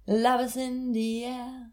Love is in the air.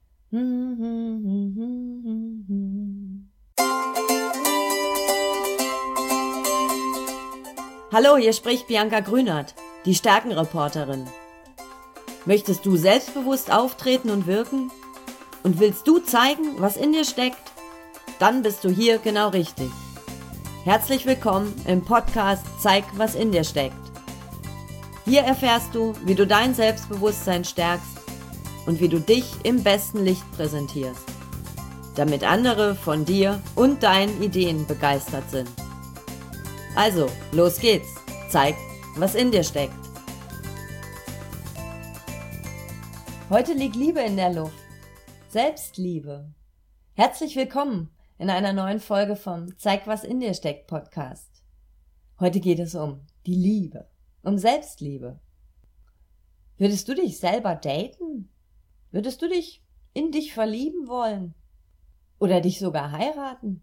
Hallo, hier spricht Bianca Grünert, die Stärkenreporterin. Möchtest du selbstbewusst auftreten und wirken? Und willst du zeigen, was in dir steckt? Dann bist du hier genau richtig. Herzlich willkommen im Podcast Zeig, was in dir steckt. Hier erfährst du, wie du dein Selbstbewusstsein stärkst und wie du dich im besten Licht präsentierst, damit andere von dir und deinen Ideen begeistert sind. Also, los geht's. Zeig, was in dir steckt. Heute liegt Liebe in der Luft. Selbstliebe. Herzlich willkommen in einer neuen Folge vom Zeig, was in dir steckt Podcast. Heute geht es um die Liebe, um Selbstliebe. Würdest du dich selber daten? Würdest du dich in dich verlieben wollen? Oder dich sogar heiraten?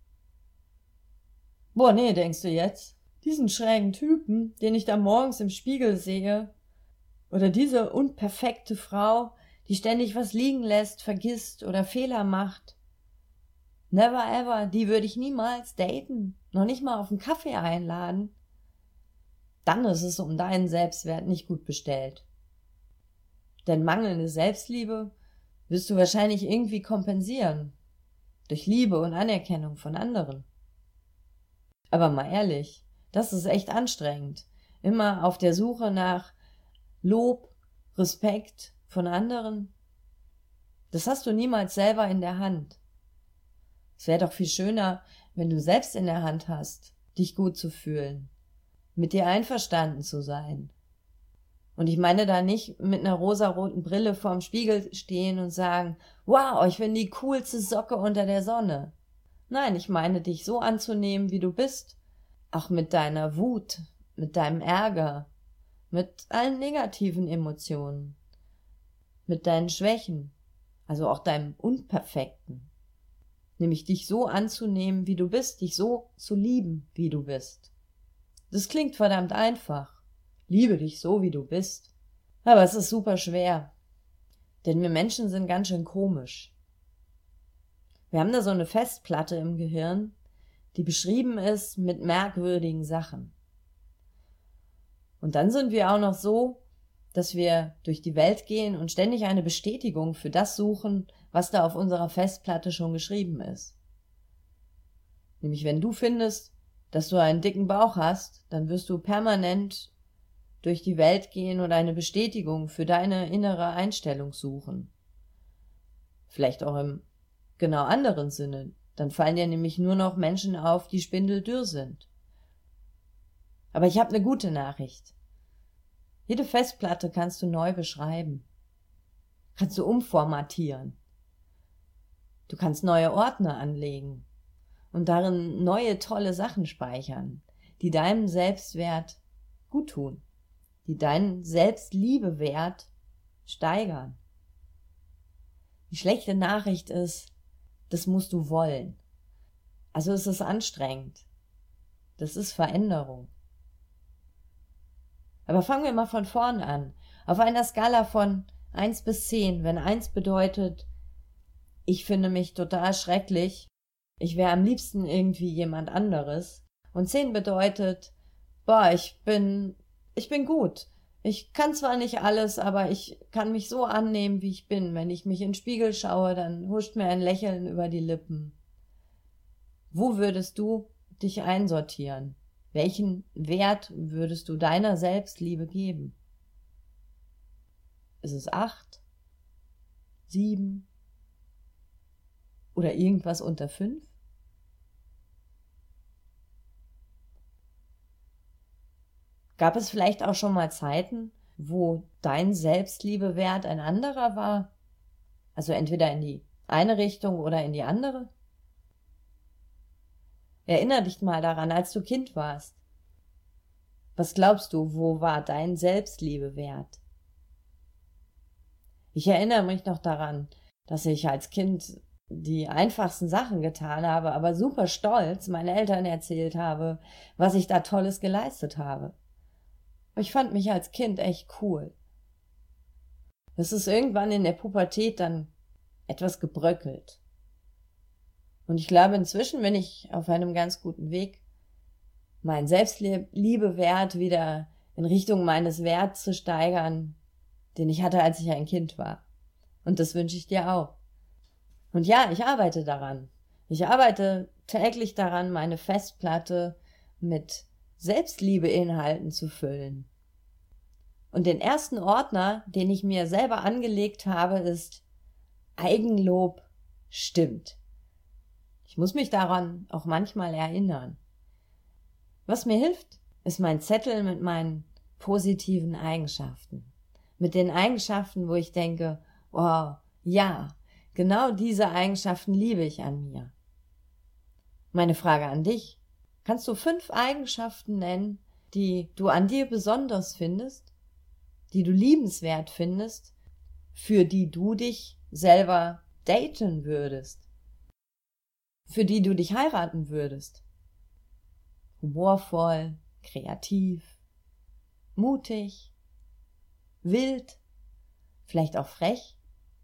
Boah, nee, denkst du jetzt? Diesen schrägen Typen, den ich da morgens im Spiegel sehe, oder diese unperfekte Frau, die ständig was liegen lässt, vergisst oder Fehler macht. Never ever, die würde ich niemals daten, noch nicht mal auf einen Kaffee einladen. Dann ist es um deinen Selbstwert nicht gut bestellt. Denn mangelnde Selbstliebe wirst du wahrscheinlich irgendwie kompensieren. Durch Liebe und Anerkennung von anderen. Aber mal ehrlich, das ist echt anstrengend. Immer auf der Suche nach Lob, Respekt von anderen. Das hast du niemals selber in der Hand. Es wäre doch viel schöner, wenn du selbst in der Hand hast, dich gut zu fühlen, mit dir einverstanden zu sein. Und ich meine da nicht mit einer rosaroten Brille vorm Spiegel stehen und sagen, wow, ich bin die coolste Socke unter der Sonne. Nein, ich meine dich so anzunehmen, wie du bist, auch mit deiner Wut, mit deinem Ärger, mit allen negativen Emotionen, mit deinen Schwächen, also auch deinem Unperfekten. Nämlich dich so anzunehmen, wie du bist, dich so zu lieben, wie du bist. Das klingt verdammt einfach. Liebe dich so, wie du bist. Aber es ist super schwer. Denn wir Menschen sind ganz schön komisch. Wir haben da so eine Festplatte im Gehirn, die beschrieben ist mit merkwürdigen Sachen. Und dann sind wir auch noch so, dass wir durch die Welt gehen und ständig eine Bestätigung für das suchen, was da auf unserer Festplatte schon geschrieben ist. Nämlich wenn du findest, dass du einen dicken Bauch hast, dann wirst du permanent durch die Welt gehen und eine Bestätigung für deine innere Einstellung suchen. Vielleicht auch im genau anderen Sinne. Dann fallen dir nämlich nur noch Menschen auf, die spindeldürr sind. Aber ich habe eine gute Nachricht. Jede Festplatte kannst du neu beschreiben. Kannst du umformatieren. Du kannst neue Ordner anlegen und darin neue tolle Sachen speichern, die deinem Selbstwert guttun, die deinen Selbstliebewert steigern. Die schlechte Nachricht ist, das musst du wollen. Also es ist anstrengend. Das ist Veränderung. Aber fangen wir mal von vorn an. Auf einer Skala von 1 bis 10, wenn 1 bedeutet, ich finde mich total schrecklich, ich wäre am liebsten irgendwie jemand anderes, und 10 bedeutet, boah, ich bin gut. Ich kann zwar nicht alles, aber ich kann mich so annehmen, wie ich bin. Wenn ich mich in den Spiegel schaue, dann huscht mir ein Lächeln über die Lippen. Wo würdest du dich einsortieren? Welchen Wert würdest du deiner Selbstliebe geben? Ist es 8, 7 oder irgendwas unter 5? Gab es vielleicht auch schon mal Zeiten, wo dein Selbstliebewert ein anderer war? Also entweder in die eine Richtung oder in die andere? Erinner dich mal daran, als du Kind warst. Was glaubst du, wo war dein Selbstliebewert? Ich erinnere mich noch daran, dass ich als Kind die einfachsten Sachen getan habe, aber super stolz meinen Eltern erzählt habe, was ich da Tolles geleistet habe. Ich fand mich als Kind echt cool. Es ist irgendwann in der Pubertät dann etwas gebröckelt. Und ich glaube, inzwischen bin ich auf einem ganz guten Weg, meinen Selbstliebewert wieder in Richtung meines Werts zu steigern, den ich hatte, als ich ein Kind war. Und das wünsche ich dir auch. Und ja, ich arbeite daran. Ich arbeite täglich daran, meine Festplatte mit Selbstliebeinhalten zu füllen. Und den ersten Ordner, den ich mir selber angelegt habe, ist Eigenlob stimmt. Ich muss mich daran auch manchmal erinnern. Was mir hilft, ist mein Zettel mit meinen positiven Eigenschaften. Mit den Eigenschaften, wo ich denke, oh, ja, genau diese Eigenschaften liebe ich an mir. Meine Frage an dich: Kannst du 5 Eigenschaften nennen, die du an dir besonders findest, die du liebenswert findest, für die du dich selber daten würdest, für die du dich heiraten würdest? Humorvoll, kreativ, mutig, wild, vielleicht auch frech?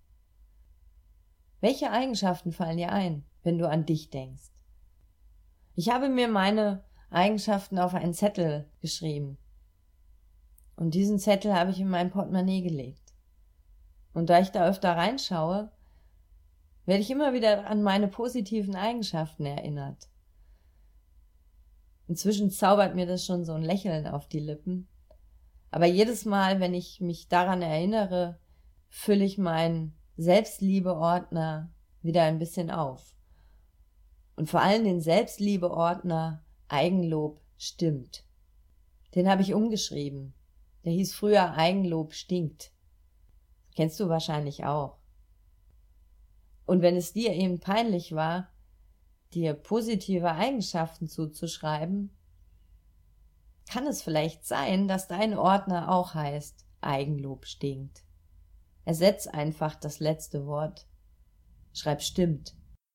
Welche Eigenschaften fallen dir ein, wenn du an dich denkst? Ich habe mir meine Eigenschaften auf einen Zettel geschrieben. Und diesen Zettel habe ich in mein Portemonnaie gelegt. Und da ich da öfter reinschaue, werde ich immer wieder an meine positiven Eigenschaften erinnert. Inzwischen zaubert mir das schon so ein Lächeln auf die Lippen. Aber jedes Mal, wenn ich mich daran erinnere, fülle ich meinen Selbstliebeordner wieder ein bisschen auf. Und vor allem den Selbstliebeordner Eigenlob stimmt. Den habe ich umgeschrieben. Der hieß früher Eigenlob stinkt. Kennst du wahrscheinlich auch. Und wenn es dir eben peinlich war, dir positive Eigenschaften zuzuschreiben, kann es vielleicht sein, dass dein Ordner auch heißt Eigenlob stinkt. Ersetz einfach das letzte Wort. Schreib stimmt.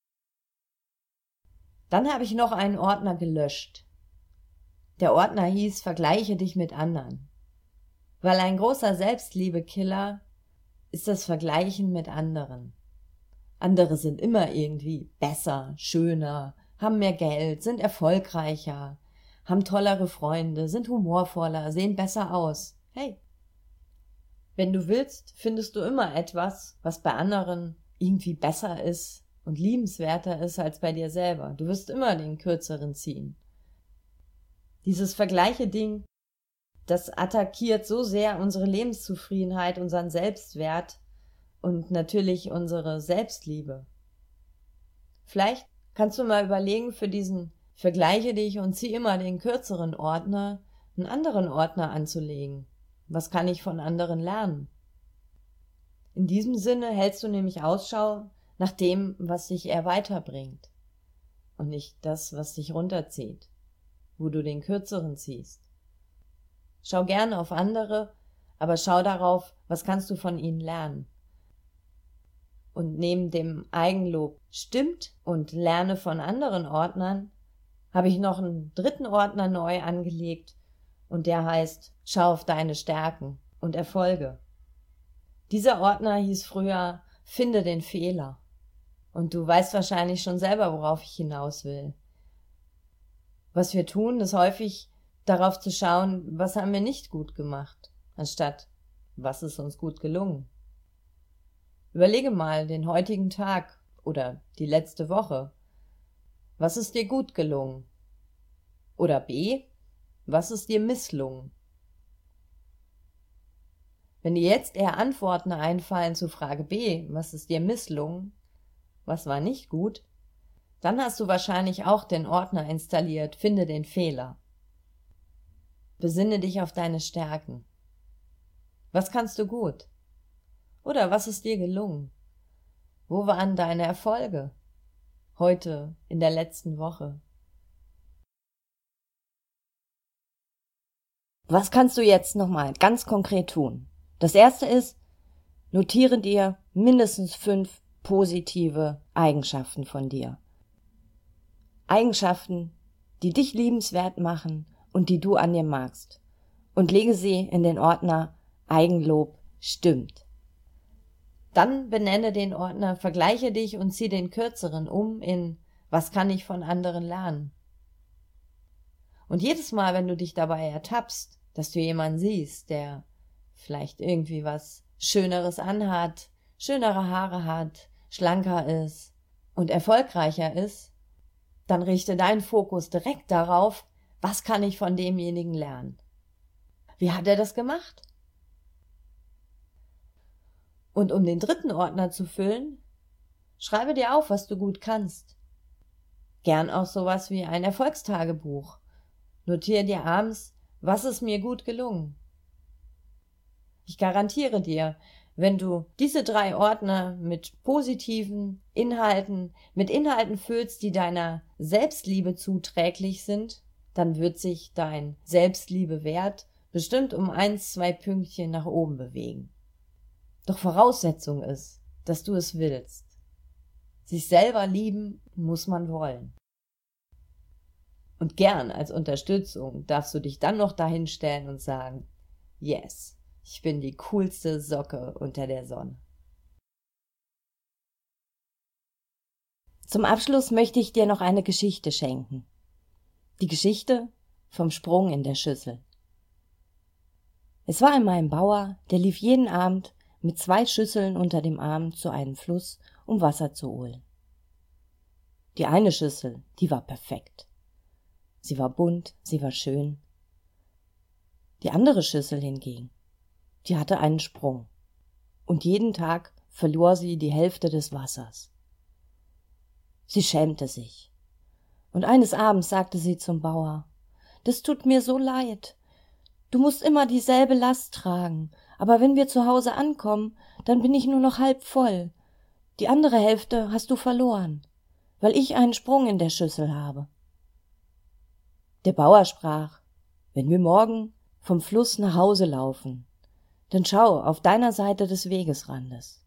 Dann habe ich noch einen Ordner gelöscht. Der Ordner hieß Vergleiche dich mit anderen. Weil ein großer Selbstliebekiller ist das Vergleichen mit anderen. Andere sind immer irgendwie besser, schöner, haben mehr Geld, sind erfolgreicher, haben tollere Freunde, sind humorvoller, sehen besser aus. Hey, wenn du willst, findest du immer etwas, was bei anderen irgendwie besser ist und liebenswerter ist als bei dir selber. Du wirst immer den Kürzeren ziehen. Dieses Vergleiche-Ding, das attackiert so sehr unsere Lebenszufriedenheit, unseren Selbstwert und natürlich unsere Selbstliebe. Vielleicht kannst du mal überlegen, für diesen Vergleiche dich und zieh immer den kürzeren Ordner, einen anderen Ordner anzulegen. Was kann ich von anderen lernen? In diesem Sinne hältst du nämlich Ausschau nach dem, was dich eher weiterbringt und nicht das, was dich runterzieht, wo du den kürzeren ziehst. Schau gerne auf andere, aber schau darauf, was kannst du von ihnen lernen. Und neben dem Eigenlob stimmt und lerne von anderen Ordnern, habe ich noch einen dritten Ordner neu angelegt und der heißt Schau auf deine Stärken und Erfolge. Dieser Ordner hieß früher Finde den Fehler. Und du weißt wahrscheinlich schon selber, worauf ich hinaus will. Was wir tun, ist häufig darauf zu schauen, was haben wir nicht gut gemacht, anstatt was ist uns gut gelungen. Überlege mal den heutigen Tag oder die letzte Woche. Was ist dir gut gelungen? Oder B, was ist dir misslungen? Wenn dir jetzt eher Antworten einfallen zu Frage B, was ist dir misslungen, was war nicht gut, dann hast du wahrscheinlich auch den Ordner installiert, finde den Fehler. Besinne dich auf deine Stärken. Was kannst du gut? Oder was ist dir gelungen? Wo waren deine Erfolge? Heute, in der letzten Woche. Was kannst du jetzt nochmal ganz konkret tun? Das erste ist, notiere dir mindestens 5 positive Eigenschaften von dir. Eigenschaften, die dich liebenswert machen und die du an dir magst. Und lege sie in den Ordner Eigenlob stimmt. Dann benenne den Ordner, vergleiche dich und zieh den kürzeren um in was kann ich von anderen lernen? Und jedes Mal, wenn du dich dabei ertappst, dass du jemanden siehst, der vielleicht irgendwie was Schöneres anhat, schönere Haare hat, schlanker ist und erfolgreicher ist, dann richte deinen Fokus direkt darauf, was kann ich von demjenigen lernen? Wie hat er das gemacht? Und um den dritten Ordner zu füllen, schreibe dir auf, was du gut kannst. Gern auch sowas wie ein Erfolgstagebuch. Notiere dir abends, was ist mir gut gelungen. Ich garantiere dir, wenn du diese 3 Ordner mit positiven Inhalten, mit Inhalten füllst, die deiner Selbstliebe zuträglich sind, dann wird sich dein Selbstliebewert bestimmt um 1, 2 Pünktchen nach oben bewegen. Doch Voraussetzung ist, dass du es willst. Sich selber lieben muss man wollen. Und gern als Unterstützung darfst du dich dann noch dahinstellen und sagen, yes, ich bin die coolste Socke unter der Sonne. Zum Abschluss möchte ich dir noch eine Geschichte schenken. Die Geschichte vom Sprung in der Schüssel. Es war einmal ein Bauer, der lief jeden Abend mit 2 Schüsseln unter dem Arm zu einem Fluss, um Wasser zu holen. Die eine Schüssel, die war perfekt. Sie war bunt, sie war schön. Die andere Schüssel hingegen, die hatte einen Sprung. Und jeden Tag verlor sie die Hälfte des Wassers. Sie schämte sich. Und eines Abends sagte sie zum Bauer, »Das tut mir so leid. Du musst immer dieselbe Last tragen, aber wenn wir zu Hause ankommen, dann bin ich nur noch halb voll. Die andere Hälfte hast du verloren, weil ich einen Sprung in der Schüssel habe.« Der Bauer sprach, »Wenn wir morgen vom Fluss nach Hause laufen, dann schau auf deiner Seite des Wegesrandes.«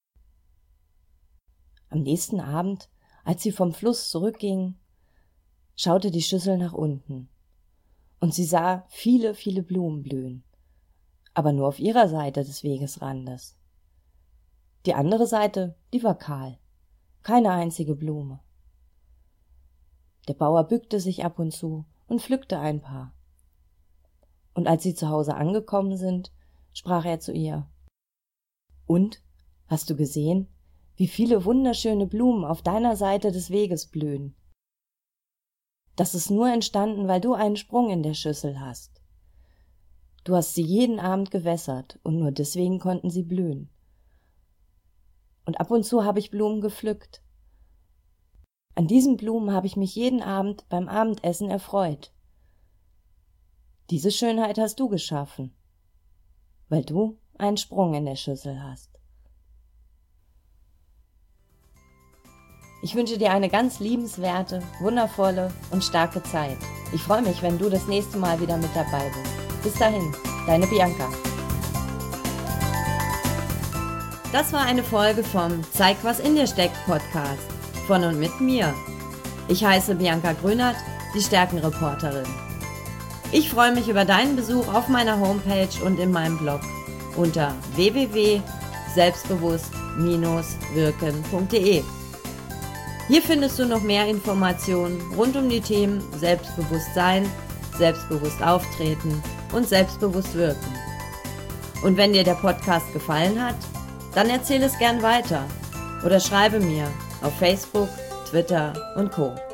Am nächsten Abend, als sie vom Fluss zurückging, schaute die Schüssel nach unten und sie sah viele, viele Blumen blühen, aber nur auf ihrer Seite des Wegesrandes. Die andere Seite, die war kahl, keine einzige Blume. Der Bauer bückte sich ab und zu und pflückte ein paar. Und als sie zu Hause angekommen sind, sprach er zu ihr, »Und, hast du gesehen, wie viele wunderschöne Blumen auf deiner Seite des Weges blühen? Das ist nur entstanden, weil du einen Sprung in der Schüssel hast. Du hast sie jeden Abend gewässert und nur deswegen konnten sie blühen. Und ab und zu habe ich Blumen gepflückt. An diesen Blumen habe ich mich jeden Abend beim Abendessen erfreut. Diese Schönheit hast du geschaffen, weil du einen Sprung in der Schüssel hast.« Ich wünsche dir eine ganz liebenswerte, wundervolle und starke Zeit. Ich freue mich, wenn du das nächste Mal wieder mit dabei bist. Bis dahin, deine Bianca. Das war eine Folge vom Zeig, was in dir steckt Podcast von und mit mir. Ich heiße Bianca Grünert, die Stärkenreporterin. Ich freue mich über deinen Besuch auf meiner Homepage und in meinem Blog unter www.selbstbewusst-wirken.de. Hier findest du noch mehr Informationen rund um die Themen Selbstbewusstsein, selbstbewusst auftreten und selbstbewusst wirken. Und wenn dir der Podcast gefallen hat, dann erzähle es gern weiter oder schreibe mir auf Facebook, Twitter und Co.